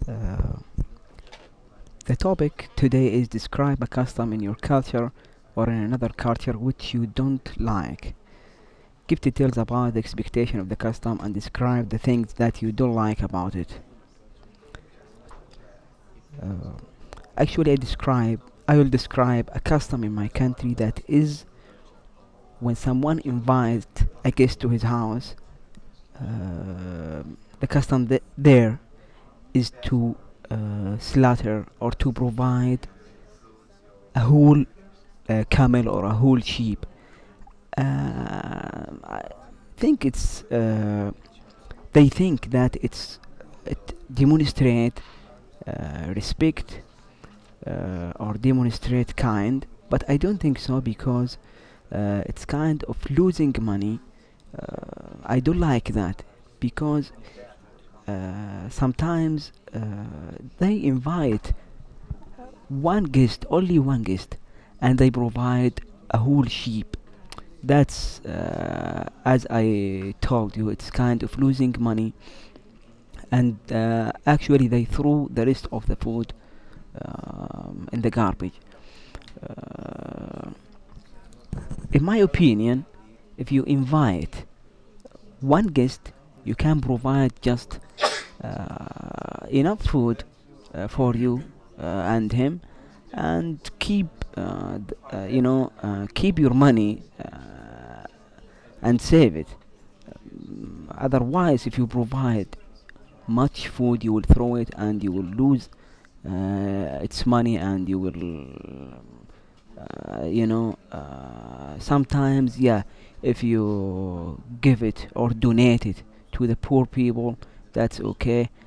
Uh, the topic today is describe a custom in your culture or in another culture which you don't like. Give details about the expectation of the custom and describe the things that you don't like about it. Uh, Actually, I will describe a custom in my country that is when someone invites a guest to his house. The custom there is to slaughter or to provide a whole camel or a whole sheep. I think they think that it demonstrate respect or demonstrate kind, but I don't think so because it's kind of losing money. I don't like that because sometimes they invite one guest, only one guest, and they provide a whole sheep. That's as I told you, it's kind of losing money, and actually they threw the rest of the food in the garbage. Uh, in my opinion, if you invite one guest, you can provide just enough food for you and him, and keep your money and save it. Otherwise, if you provide much food, you will throw it and you will lose its money, and you will sometimes, yeah, if you give it or donate it to the poor people, that's okay.